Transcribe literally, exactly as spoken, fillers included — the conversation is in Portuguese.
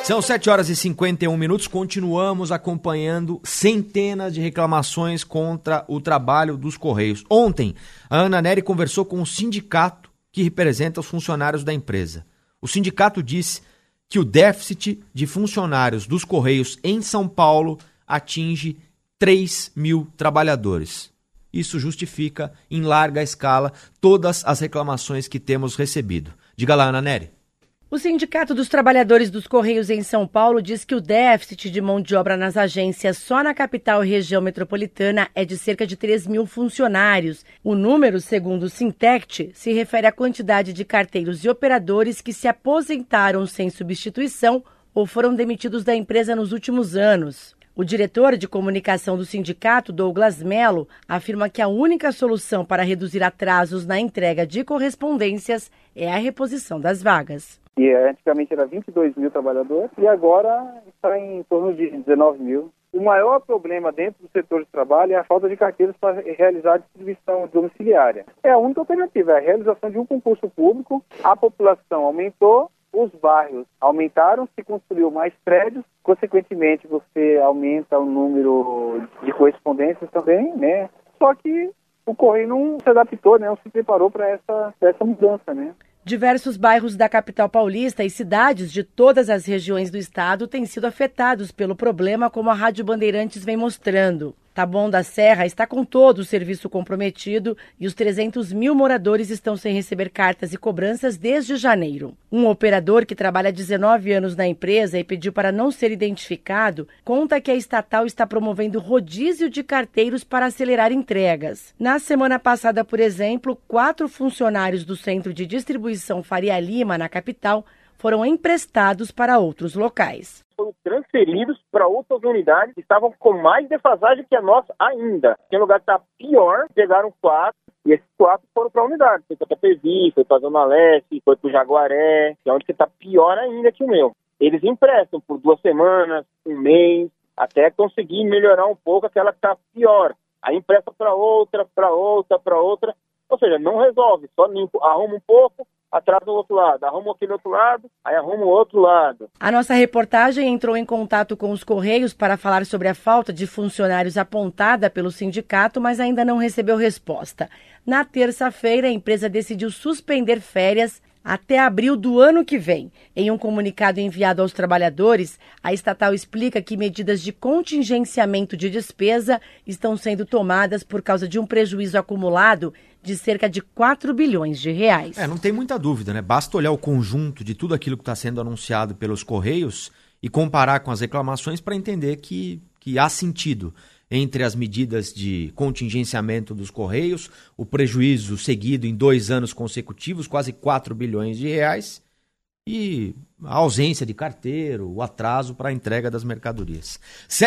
São sete horas e cinquenta e um minutos, continuamos acompanhando centenas de reclamações contra o trabalho dos Correios. Ontem, a Ana Nery conversou com o sindicato que representa os funcionários da empresa. O sindicato disse que o déficit de funcionários dos Correios em São Paulo atinge três mil trabalhadores. Isso justifica, em larga escala, todas as reclamações que temos recebido. Diga lá, Ana Nery. O Sindicato dos Trabalhadores dos Correios em São Paulo diz que o déficit de mão de obra nas agências só na capital e região metropolitana é de cerca de três mil funcionários. O número, segundo o Sintect, se refere à quantidade de carteiros e operadores que se aposentaram sem substituição ou foram demitidos da empresa nos últimos anos. O diretor de comunicação do sindicato, Douglas Mello, afirma que a única solução para reduzir atrasos na entrega de correspondências é a reposição das vagas. E antigamente era vinte e dois mil trabalhadores e agora está em torno de dezenove mil. O maior problema dentro do setor de trabalho é a falta de carteiros para realizar a distribuição domiciliária. É a única alternativa, é a realização de um concurso público, a população aumentou, os bairros aumentaram, se construiu mais prédios, consequentemente você aumenta o número de correspondências também, né? Só que o Correio não se adaptou, né? Não se preparou para essa, pra essa mudança, né? Diversos bairros da capital paulista e cidades de todas as regiões do estado têm sido afetados pelo problema, como a Rádio Bandeirantes vem mostrando. Taboão da Serra está com todo o serviço comprometido e os trezentos mil moradores estão sem receber cartas e cobranças desde janeiro. Um operador que trabalha há dezenove anos na empresa e pediu para não ser identificado, conta que a estatal está promovendo rodízio de carteiros para acelerar entregas. Na semana passada, por exemplo, quatro funcionários do Centro de Distribuição Faria Lima, na capital, foram emprestados para outros locais. Foram transferidos para outras unidades que estavam com mais defasagem que a nossa ainda. Tem lugar que está pior, pegaram quatro, e esses quatro foram para a unidade. Foi para Tapevi, foi para a Zona Leste, foi para o Jaguaré, que é onde você está pior ainda que o meu. Eles emprestam por duas semanas, um mês, até conseguir melhorar um pouco aquela que está pior. Aí empresta para outra, para outra, para outra. Ou seja, não resolve, só limpa, arruma um pouco, atrás do outro lado, arruma aquele outro lado, aí arruma o outro lado. A nossa reportagem entrou em contato com os Correios para falar sobre a falta de funcionários apontada pelo sindicato, mas ainda não recebeu resposta. Na terça-feira, a empresa decidiu suspender férias até abril do ano que vem. Em um comunicado enviado aos trabalhadores, a estatal explica que medidas de contingenciamento de despesa estão sendo tomadas por causa de um prejuízo acumulado de cerca de quatro bilhões de reais. É, não tem muita dúvida, né? Basta olhar o conjunto de tudo aquilo que está sendo anunciado pelos Correios e comparar com as reclamações para entender que, que há sentido entre as medidas de contingenciamento dos Correios, o prejuízo seguido em dois anos consecutivos, quase quatro bilhões de reais, e a ausência de carteiro, o atraso para a entrega das mercadorias.